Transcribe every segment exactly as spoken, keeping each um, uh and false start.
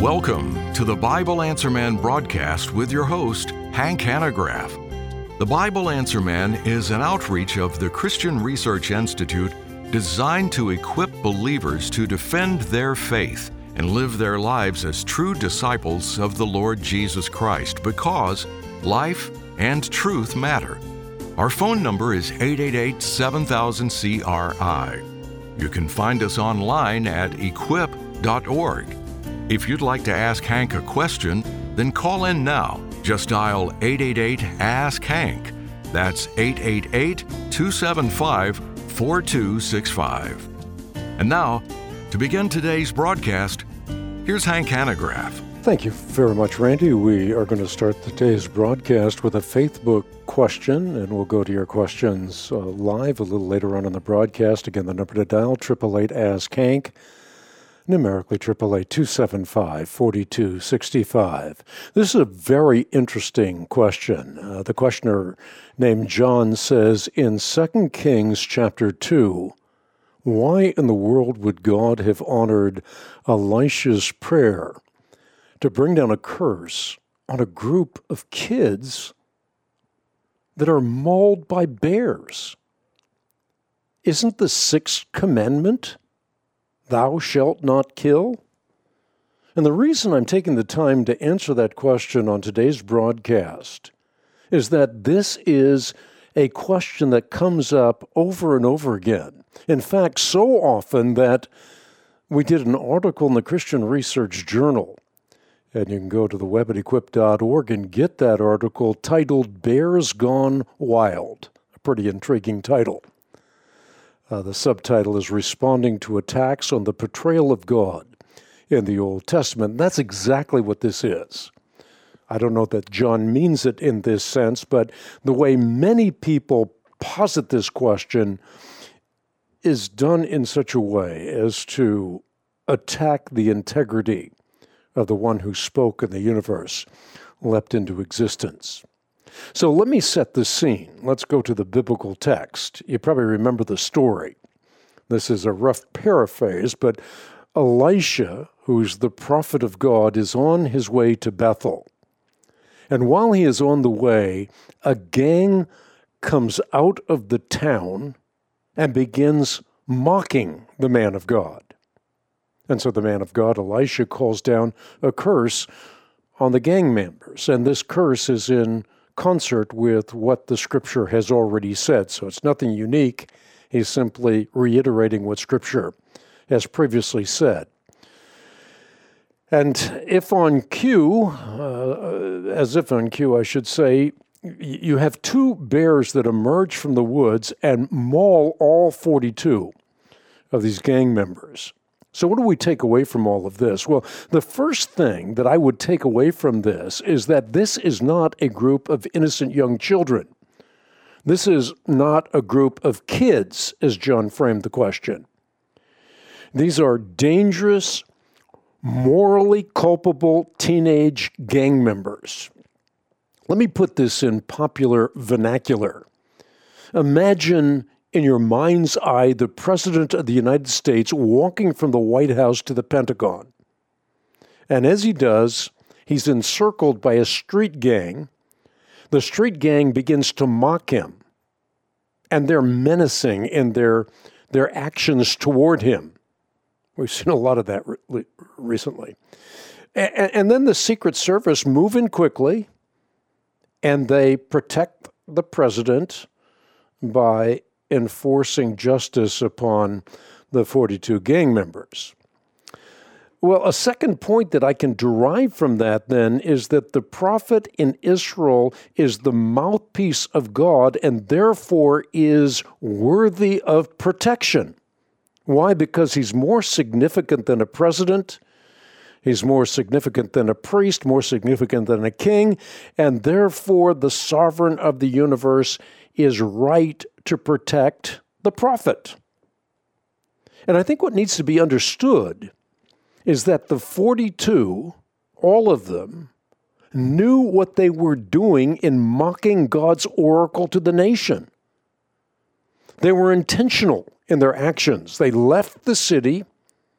Welcome to the Bible Answer Man broadcast with your host, Hank Hanegraaff. The Bible Answer Man is an outreach of the Christian Research Institute designed to equip believers to defend their faith and live their lives as true disciples of the Lord Jesus Christ, because life and truth matter. Our phone number is eight eight eight, seven thousand, C R I. You can find us online at equip dot org. If you'd like to ask Hank a question, then call in now. Just dial eight eight eight, ask Hank. That's eight eight eight, two seven five, four two six five. And now, to begin today's broadcast, here's Hank Hanegraaff. Thank you very much, Randy. We are going to start today's broadcast with a Faithbook question, and we'll go to your questions uh, live a little later on in the broadcast. Again, the number to dial, eight eight eight, ask Hank. Numerically, eight eight eight, two seven five, four two six five. This is a very interesting question. Uh, the questioner named John says, in Second Kings chapter two, why in the world would God have honored Elisha's prayer to bring down a curse on a group of kids that are mauled by bears? Isn't the sixth commandment, thou shalt not kill? And the reason I'm taking the time to answer that question on today's broadcast is that this is a question that comes up over and over again. In fact, so often that we did an article in the Christian Research Journal, and you can go to the web at equip dot org and get that article titled Bears Gone Wild, a pretty intriguing title. Uh, the subtitle is Responding to Attacks on the Portrayal of God in the Old Testament. That's exactly what this is. I don't know that John means it in this sense, but the way many people posit this question is done in such a way as to attack the integrity of the one who spoke and the universe leapt into existence. So let me set the scene. Let's go to the biblical text. You probably remember the story. This is a rough paraphrase, but Elisha, who's the prophet of God, is on his way to Bethel. And while he is on the way, a gang comes out of the town and begins mocking the man of God. And so the man of God, Elisha, calls down a curse on the gang members. And this curse is in concert with what the Scripture has already said. So it's nothing unique. He's simply reiterating what Scripture has previously said. And if on cue, uh, as if on cue, I should say, you have two bears that emerge from the woods and maul all forty-two of these gang members. So what do we take away from all of this? Well, the first thing that I would take away from this is that this is not a group of innocent young children. This is not a group of kids, as John framed the question. These are dangerous, morally culpable teenage gang members. Let me put this in popular vernacular. Imagine in your mind's eye the President of the United States walking from the White House to the Pentagon. And as he does, he's encircled by a street gang. The street gang begins to mock him, and they're menacing in their, their actions toward him. We've seen a lot of that re- recently. And, and then the Secret Service move in quickly, and they protect the president by enforcing justice upon the forty-two gang members. Well, a second point that I can derive from that then is that the prophet in Israel is the mouthpiece of God and therefore is worthy of protection. Why? Because he's more significant than a president, he's more significant than a priest, more significant than a king, and therefore the sovereign of the universe is right to protect the prophet. And I think what needs to be understood is that the forty-two, all of them, knew what they were doing in mocking God's oracle to the nation. They were intentional in their actions. They left the city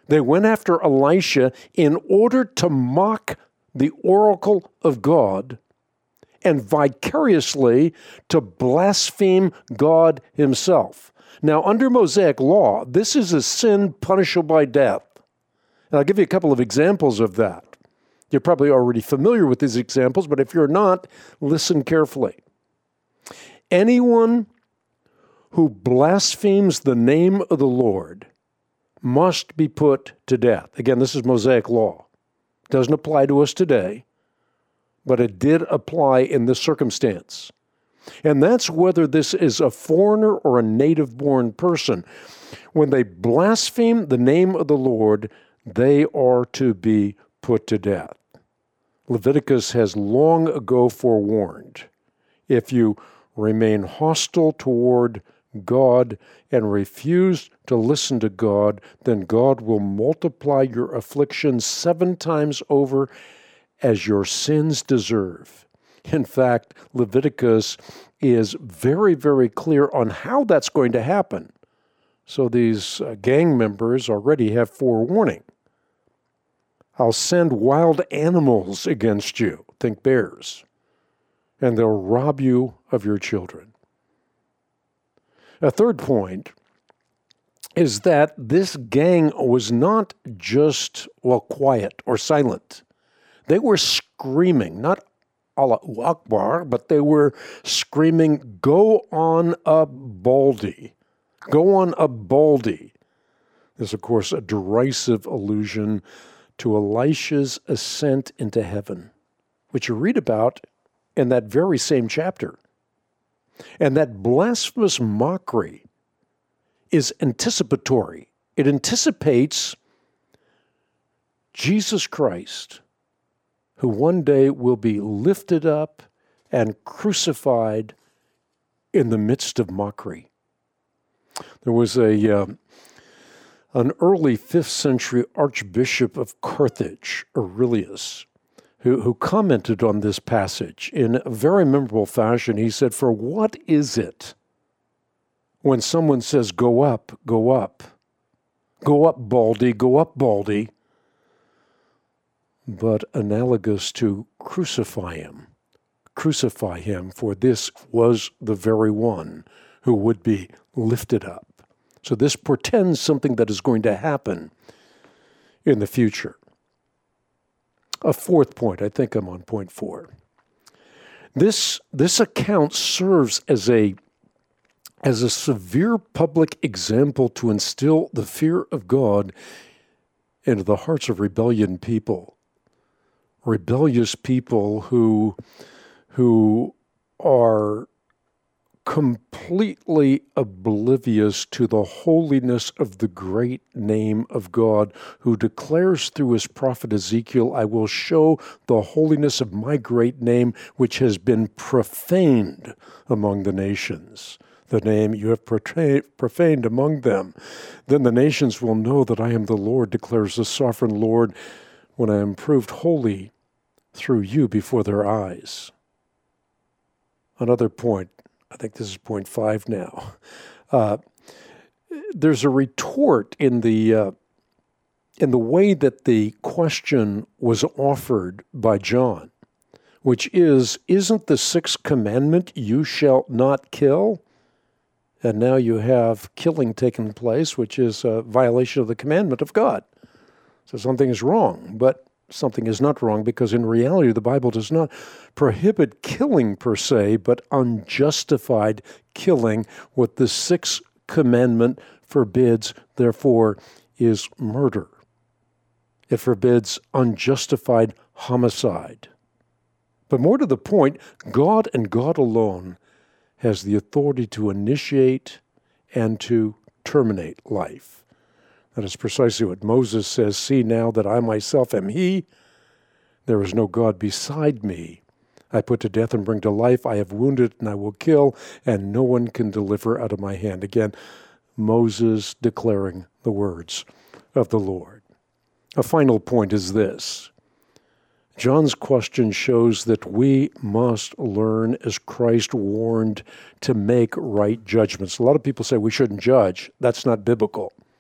They went after Elisha in order to mock the oracle of God and vicariously to blaspheme God himself. Now, under Mosaic law, this is a sin punishable by death. And I'll give you a couple of examples of that. You're probably already familiar with these examples, but if you're not, listen carefully. Anyone who blasphemes the name of the Lord must be put to death. Again, this is Mosaic law. Doesn't apply to us today, but it did apply in this circumstance. And that's whether this is a foreigner or a native-born person. When they blaspheme the name of the Lord, they are to be put to death. Leviticus has long ago forewarned, if you remain hostile toward God and refuse to listen to God, then God will multiply your afflictions seven times over as your sins deserve. In fact, Leviticus is very, very clear on how that's going to happen. So these uh, gang members already have forewarning. I'll send wild animals against you, think bears, and they'll rob you of your children. A third point is that this gang was not just, well, quiet or silent. They were screaming, not Allahu Akbar, but they were screaming, "Go on up, Baldy. Go on up, Baldy." There's, of course, a derisive allusion to Elisha's ascent into heaven, which you read about in that very same chapter. And that blasphemous mockery is anticipatory. It anticipates Jesus Christ, who one day will be lifted up and crucified in the midst of mockery. There was a uh, an early fifth century archbishop of Carthage, Aurelius, who, who commented on this passage in a very memorable fashion. He said, "For what is it when someone says, 'Go up, go up, go up, Baldy, go up, Baldy,' but analogous to crucify him, crucify him, for this was the very one who would be lifted up." So this portends something that is going to happen in the future. A fourth point, I think I'm on point four. This, this account serves as a, as a severe public example to instill the fear of God into the hearts of rebellion people. Rebellious people who, who are completely oblivious to the holiness of the great name of God, who declares through his prophet Ezekiel, "I will show the holiness of my great name, which has been profaned among the nations. The name you have profaned among them. Then the nations will know that I am the Lord, declares the sovereign Lord, when I am proved holy through you before their eyes." Another point, I think this is point five now. Uh, there's a retort in the uh, in the way that the question was offered by John, which is, "Isn't the sixth commandment, 'You shall not kill'?" And now you have killing taking place, which is a violation of the commandment of God. So something is wrong, but something is not wrong, because in reality the Bible does not prohibit killing per se, but unjustified killing. What the sixth commandment forbids, therefore, is murder. It forbids unjustified homicide. But more to the point, God and God alone has the authority to initiate and to terminate life. That is precisely what Moses says, "See now that I myself am he. There is no God beside me. I put to death and bring to life. I have wounded and I will kill, and no one can deliver out of my hand." Again, Moses declaring the words of the Lord. A final point is this. John's question shows that we must learn, as Christ warned, to make right judgments. A lot of people say we shouldn't judge. That's not biblical.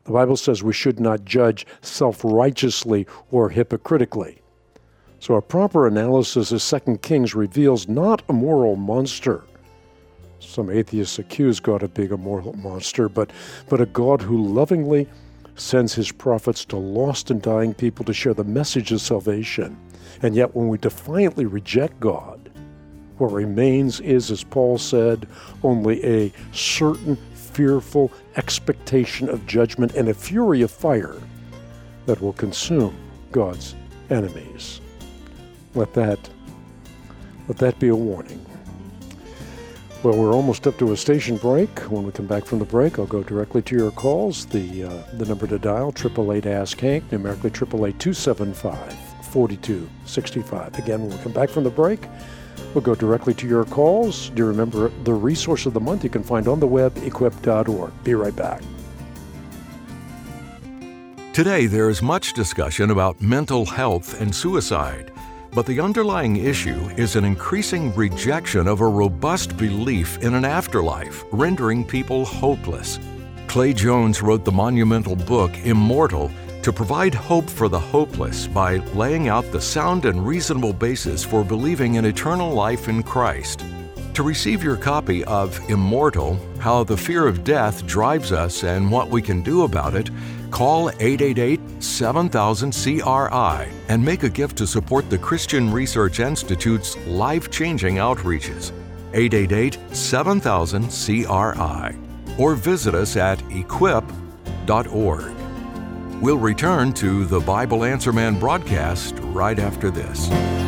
The Bible says we should not judge self-righteously or hypocritically. So a proper analysis of Second Kings reveals not a moral monster. Some atheists accuse God of being a moral monster, but, but a God who lovingly sends his prophets to lost and dying people to share the message of salvation. And yet when we defiantly reject God, what remains is, as Paul said, only a certain fearful expectation of judgment and a fury of fire that will consume God's enemies. Let that, let that be a warning. Well, we're almost up to a station break. When we come back from the break, I'll go directly to your calls. The uh, the number to dial, eight eight eight, ask Hank, numerically eight eight eight, two seven five, four two six five. Again, when we come back from the break, we'll go directly to your calls. Do you remember the resource of the month you can find on the web, equip dot org. Be right back. Today, there is much discussion about mental health and suicide. But the underlying issue is an increasing rejection of a robust belief in an afterlife, rendering people hopeless. Clay Jones wrote the monumental book, Immortal, to provide hope for the hopeless by laying out the sound and reasonable basis for believing in eternal life in Christ. To receive your copy of Immortal, How the Fear of Death Drives Us and What We Can Do About It, call eight eight eight, seven thousand, C R I and make a gift to support the Christian Research Institute's life-changing outreaches. eight eight eight, seven thousand, C R I. Or visit us at equip dot org. We'll return to the Bible Answer Man broadcast right after this.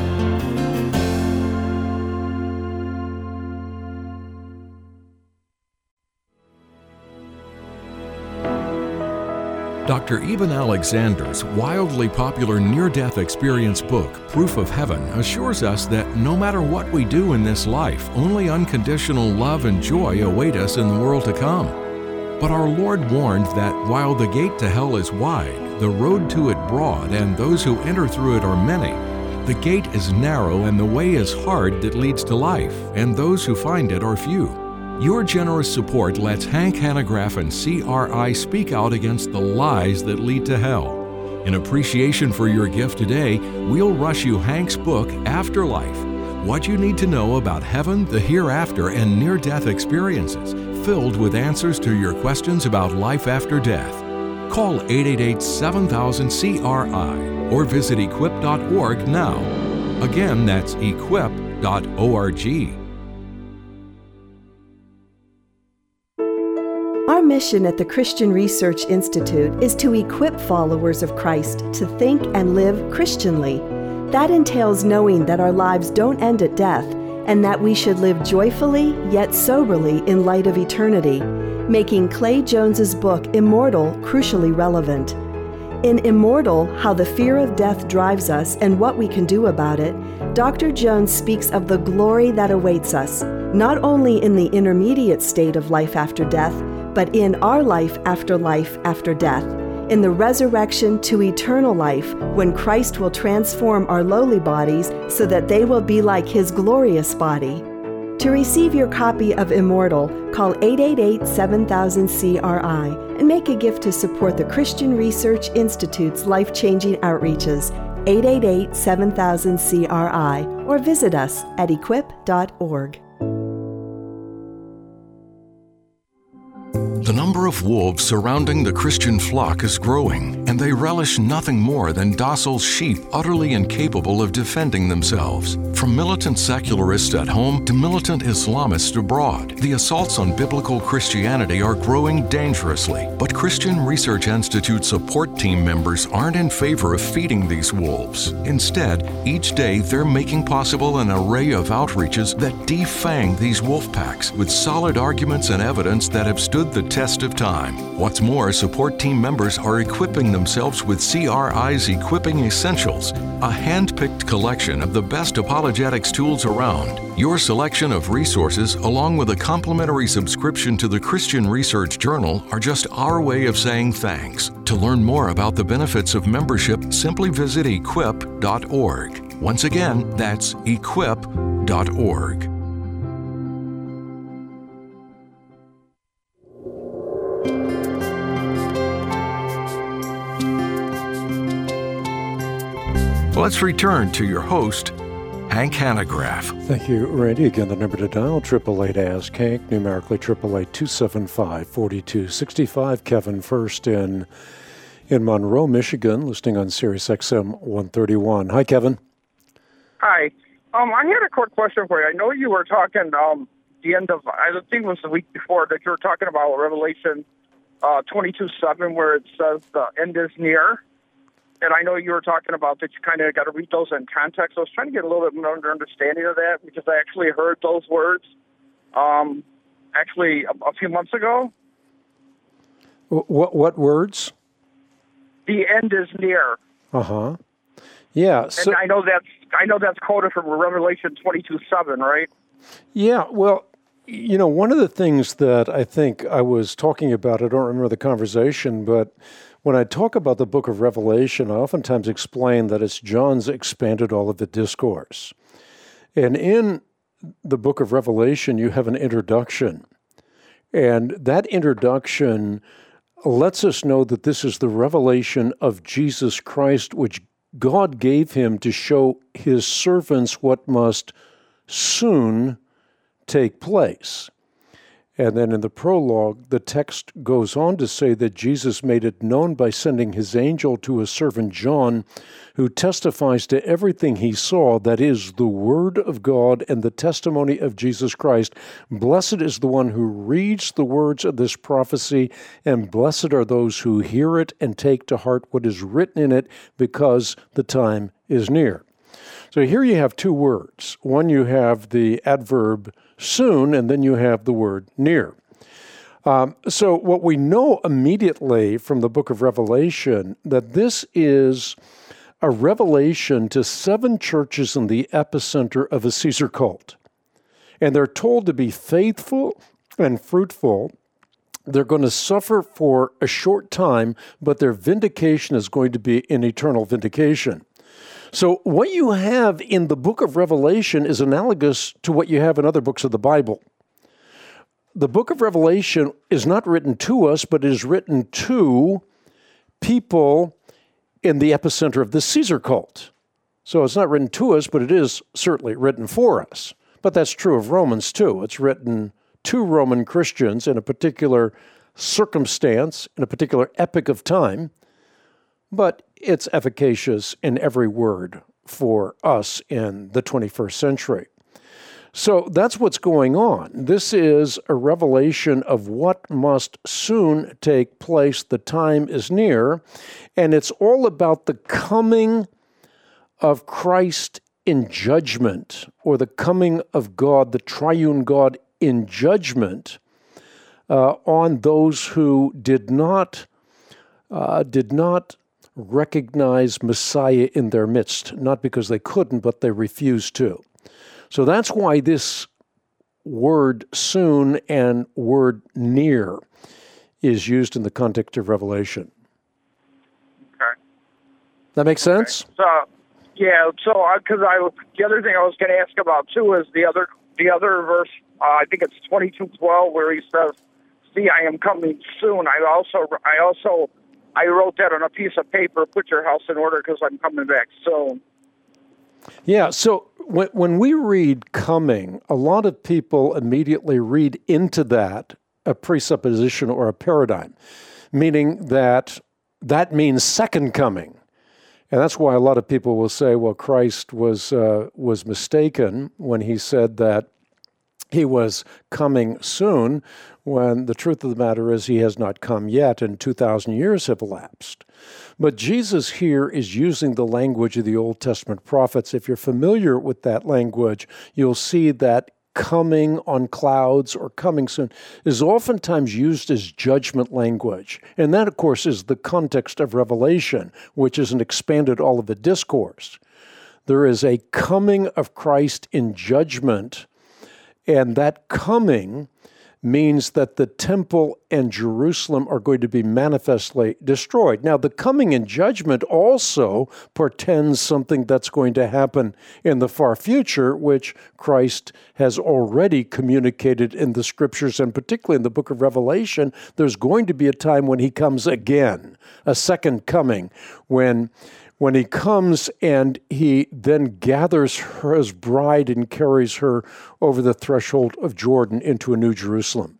Doctor Eben Alexander's wildly popular near-death experience book, Proof of Heaven, assures us that no matter what we do in this life, only unconditional love and joy await us in the world to come. But our Lord warned that while the gate to hell is wide, the road to it broad, and those who enter through it are many, the gate is narrow and the way is hard that leads to life, and those who find it are few. Your generous support lets Hank Hanegraaff and C R I speak out against the lies that lead to hell. In appreciation for your gift today, we'll rush you Hank's book, Afterlife, What You Need to Know About Heaven, the Hereafter, and Near-Death Experiences, filled with answers to your questions about life after death. Call eight eight eight, seven thousand, C R I or visit equip dot org now. Again, that's equip dot org. Our mission at the Christian Research Institute is to equip followers of Christ to think and live Christianly. That entails knowing that our lives don't end at death and that we should live joyfully yet soberly in light of eternity, making Clay Jones's book, Immortal, crucially relevant. In Immortal, How the Fear of Death Drives Us and What We Can Do About It, Doctor Jones speaks of the glory that awaits us, not only in the intermediate state of life after death, but in our life after life after death, in the resurrection to eternal life, when Christ will transform our lowly bodies so that they will be like His glorious body. To receive your copy of Immortal, call eight eight eight, seven thousand, C R I and make a gift to support the Christian Research Institute's life-changing outreaches, eight eight eight, seven thousand, C R I, or visit us at equip dot org. The number of wolves surrounding the Christian flock is growing, and they relish nothing more than docile sheep utterly incapable of defending themselves. From militant secularists at home to militant Islamists abroad, the assaults on biblical Christianity are growing dangerously. But Christian Research Institute support team members aren't in favor of feeding these wolves. Instead, each day they're making possible an array of outreaches that defang these wolf packs with solid arguments and evidence that have stood the test of time. What's more, support team members are equipping themselves with C R I's Equipping Essentials, a hand-picked collection of the best apologetics tools around. Your selection of resources, along with a complimentary subscription to the Christian Research Journal, are just our way of saying thanks. To learn more about the benefits of membership, simply visit equip dot org. Once again, that's equip dot org. let's return to your host, Hank Hanegraaff. Thank you, Randy. Again, the number to dial, eight eight eight, ask Hank, numerically eight eight eight, two seven five, four two six five. Kevin first in in Monroe, Michigan, listening on Sirius X M one thirty-one. Hi, Kevin. Hi. Um, I had a quick question for you. I know you were talking um, the end of, I think it was the week before, that you were talking about Revelation uh, twenty-two seven, where it says the end is near. And I know you were talking about that you kind of got to read those in context. I was trying to get a little bit more understanding of that because I actually heard those words um, actually a, a few months ago. What what words? The end is near. Uh-huh. Yeah. So, and I know that's I know that's quoted from Revelation twenty-two seven, right? Yeah. Well, you know, one of the things that I think I was talking about, I don't remember the conversation, but when I talk about the book of Revelation, I oftentimes explain that it's John's expanded Olivet Discourse. And in the book of Revelation, you have an introduction. And that introduction lets us know that this is the revelation of Jesus Christ, which God gave him to show his servants what must soon take place. And then in the prologue, the text goes on to say that Jesus made it known by sending his angel to his servant John, who testifies to everything he saw, that is, the word of God and the testimony of Jesus Christ. Blessed is the one who reads the words of this prophecy, and blessed are those who hear it and take to heart what is written in it, because the time is near. So here you have two words. One, you have the adverb soon, and then you have the word near. Um, so what we know immediately from the book of Revelation, that this is a revelation to seven churches in the epicenter of a Caesar cult. And they're told to be faithful and fruitful. They're going to suffer for a short time, but their vindication is going to be an eternal vindication. So what you have in the book of Revelation is analogous to what you have in other books of the Bible. The book of Revelation is not written to us, but it is written to people in the epicenter of the Caesar cult. So it's not written to us, but it is certainly written for us. But that's true of Romans too. It's written to Roman Christians in a particular circumstance, in a particular epoch of time, but it's efficacious in every word for us in the twenty-first century. So that's what's going on. This is a revelation of what must soon take place. The time is near, and it's all about the coming of Christ in judgment, or the coming of God, the triune God, in judgment uh, on those who did not uh, did not recognize Messiah in their midst, not because they couldn't, but they refused to. So that's why this word soon and word near is used in the context of Revelation. Okay. That makes sense? Okay. So, yeah, so because I, I the other thing I was going to ask about too is the other the other verse. Uh, I think it's twenty-two twelve, where he says, "See, I am coming soon." I also I also I wrote that on a piece of paper. Put your house in order, because I'm coming back soon. Yeah. So when when we read "coming," a lot of people immediately read into that a presupposition or a paradigm, meaning that that means second coming. And that's why a lot of people will say, well, Christ was uh, was mistaken when he said that he was coming soon, when the truth of the matter is he has not come yet, and two thousand years have elapsed. But Jesus here is using the language of the Old Testament prophets. If you're familiar with that language, you'll see that coming on clouds or coming soon is oftentimes used as judgment language. And that, of course, is the context of Revelation, which is an expanded Olivet Discourse. There is a coming of Christ in judgment, and that coming means that the temple and Jerusalem are going to be manifestly destroyed. Now, the coming in judgment also portends something that's going to happen in the far future, which Christ has already communicated in the Scriptures, and particularly in the book of Revelation. There's going to be a time when he comes again, a second coming, when when he comes and he then gathers her as bride and carries her over the threshold of Jordan into a New Jerusalem.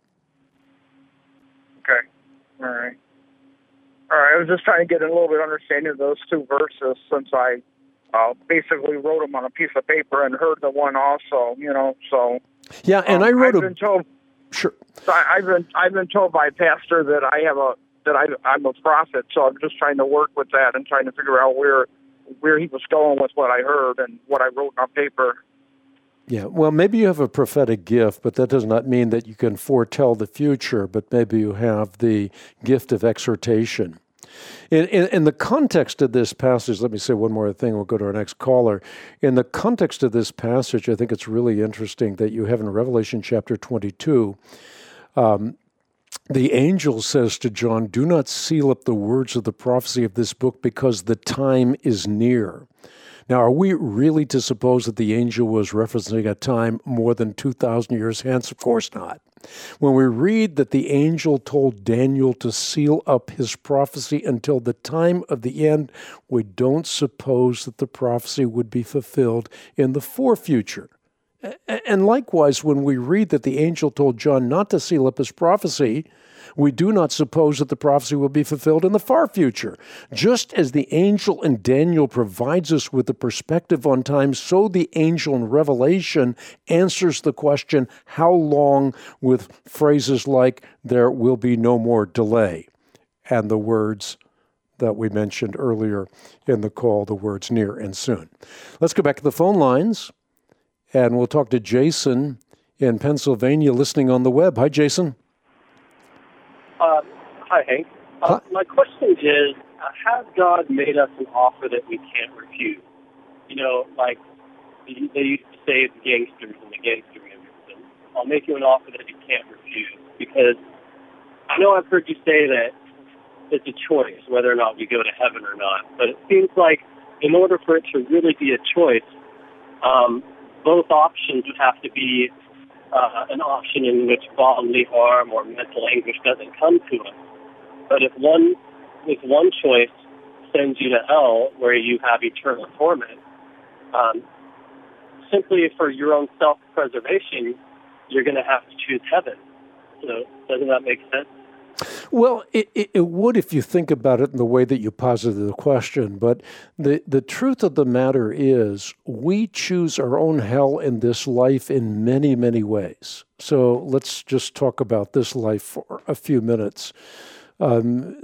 Okay. All right. All right. I was just trying to get a little bit of understanding of those two verses since I uh, basically wrote them on a piece of paper and heard the one also, you know, so. Yeah, and um, I wrote I've a... Been told, sure. So I, I've been I've been told by a pastor that I have a that I I'm a prophet, so I'm just trying to work with that and trying to figure out where where he was going with what I heard and what I wrote on paper. Yeah, well, maybe you have a prophetic gift, but that does not mean that you can foretell the future, but maybe you have the gift of exhortation. In, in, in the context of this passage, let me say one more thing, we'll go to our next caller. In the context of this passage, I think it's really interesting that you have in Revelation chapter twenty-two, um, the angel says to John, "Do not seal up the words of the prophecy of this book because the time is near." Now, are we really to suppose that the angel was referencing a time more than two thousand years hence? Of course not. When we read that the angel told Daniel to seal up his prophecy until the time of the end, we don't suppose that the prophecy would be fulfilled in the fore future. And likewise, when we read that the angel told John not to seal up his prophecy, we do not suppose that the prophecy will be fulfilled in the far future. Just as the angel in Daniel provides us with a perspective on time, so the angel in Revelation answers the question, how long, with phrases like, there will be no more delay, and the words that we mentioned earlier in the call, the words near and soon. Let's go back to the phone lines, and we'll talk to Jason in Pennsylvania listening on the web. Hi, Jason. Uh, hi, Hank. Uh, huh? My question is, uh, has God made us an offer that we can't refuse? You know, like they, they used to say the gangsters and the gangster movies, I'll make you an offer that you can't refuse. Because I know I've heard you say that it's a choice whether or not we go to heaven or not, but it seems like in order for it to really be a choice, um, both options would have to be Uh, an option in which bodily harm or mental anguish doesn't come to us. But if one, if one choice sends you to hell where you have eternal torment, um, simply for your own self-preservation, you're going to have to choose heaven. So doesn't that make sense? Well, it, it, it would if you think about it in the way that you posited the question, but the, the truth of the matter is we choose our own hell in this life in many, many ways. So let's just talk about this life for a few minutes. Um,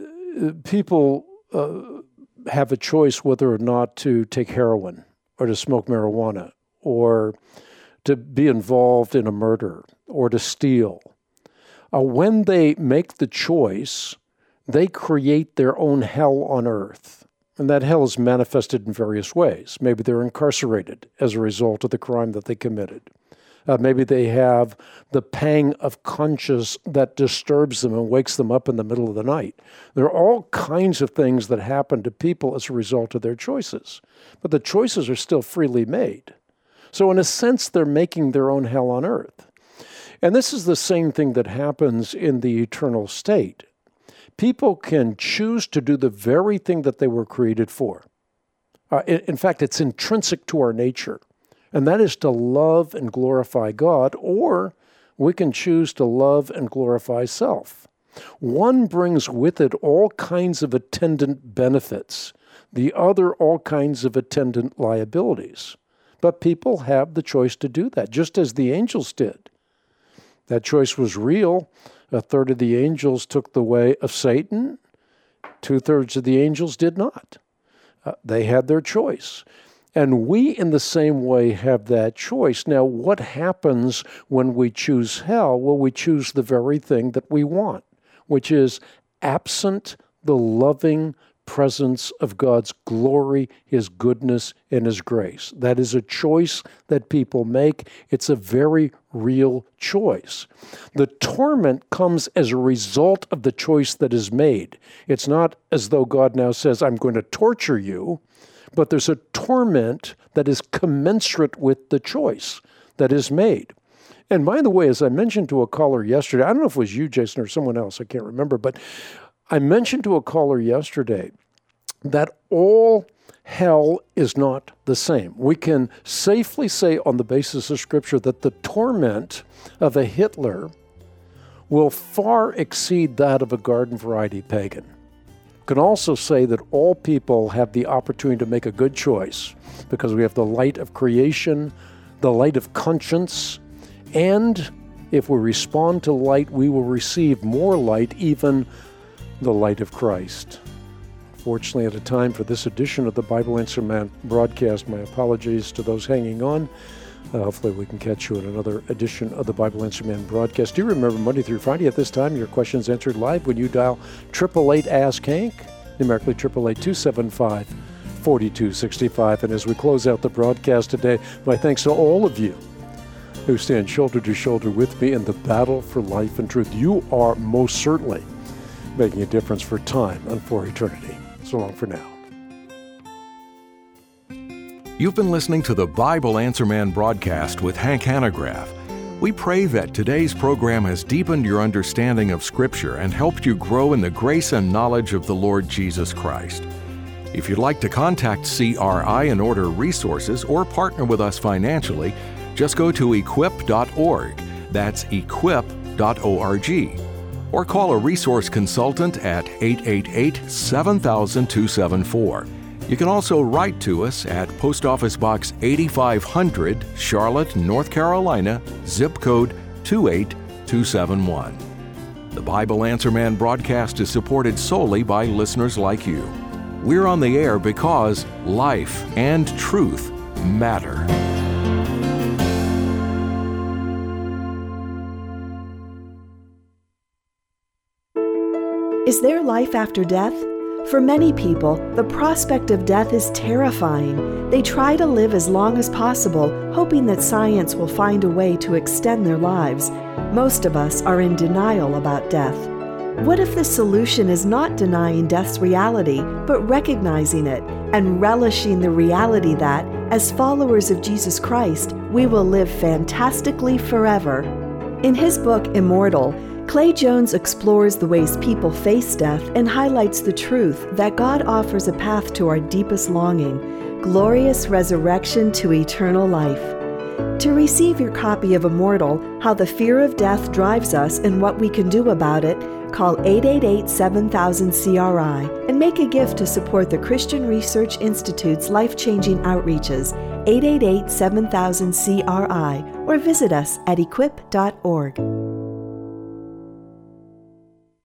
people uh, have a choice whether or not to take heroin or to smoke marijuana or to be involved in a murder or to steal. Uh, when they make the choice, they create their own hell on earth. And that hell is manifested in various ways. Maybe they're incarcerated as a result of the crime that they committed. Uh, maybe they have the pang of conscience that disturbs them and wakes them up in the middle of the night. There are all kinds of things that happen to people as a result of their choices. But the choices are still freely made. So in a sense, they're making their own hell on earth. And this is the same thing that happens in the eternal state. People can choose to do the very thing that they were created for. Uh, in, in fact, it's intrinsic to our nature, and that is to love and glorify God, or we can choose to love and glorify self. One brings with it all kinds of attendant benefits, the other all kinds of attendant liabilities. But people have the choice to do that, just as the angels did. That choice was real. A third of the angels took the way of Satan. Two-thirds of the angels did not. Uh, they had their choice. And we, in the same way, have that choice. Now, what happens when we choose hell? Well, we choose the very thing that we want, which is absent the loving presence of God's glory, His goodness, and His grace. That is a choice that people make. It's a very real choice. The torment comes as a result of the choice that is made. It's not as though God now says, I'm going to torture you, but there's a torment that is commensurate with the choice that is made. And by the way, as I mentioned to a caller yesterday, I don't know if it was you, Jason, or someone else, I can't remember, but I mentioned to a caller yesterday that all hell is not the same. We can safely say on the basis of Scripture that the torment of a Hitler will far exceed that of a garden variety pagan. We can also say that all people have the opportunity to make a good choice because we have the light of creation, the light of conscience, and if we respond to light, we will receive more light, even the light of Christ. Fortunately, at a time for this edition of the Bible Answer Man broadcast, my apologies to those hanging on. Uh, hopefully we can catch you in another edition of the Bible Answer Man broadcast. Do remember, Monday through Friday at this time, your questions answered live when you dial eight eight eight, ask Hank, numerically eight eight eight, two seven five, four two six five. And as we close out the broadcast today, my thanks to all of you who stand shoulder to shoulder with me in the battle for life and truth. You are most certainly making a difference for time and for eternity. So long for now. You've been listening to the Bible Answer Man broadcast with Hank Hanegraaff. We pray that today's program has deepened your understanding of Scripture and helped you grow in the grace and knowledge of the Lord Jesus Christ. If you'd like to contact C R I and order resources or partner with us financially, just go to equip dot org. That's equip dot org. Or call a resource consultant at eight eight eight, seven thousand, two seven four. You can also write to us at Post Office Box eighty-five hundred, Charlotte, North Carolina, zip code two eight two seven one. The Bible Answer Man broadcast is supported solely by listeners like you. We're on the air because life and truth matter. Is there life after death? For many people, the prospect of death is terrifying. They try to live as long as possible, hoping that science will find a way to extend their lives. Most of us are in denial about death. What if the solution is not denying death's reality, but recognizing it and relishing the reality that, as followers of Jesus Christ, we will live fantastically forever? In his book, Immortal, Clay Jones explores the ways people face death and highlights the truth that God offers a path to our deepest longing, glorious resurrection to eternal life. To receive your copy of Immortal, How the Fear of Death Drives Us and What We Can Do About It, call eight eight eight, seven thousand, C R I and make a gift to support the Christian Research Institute's life-changing outreaches, eight eight eight, seven thousand, C R I, or visit us at equip dot org.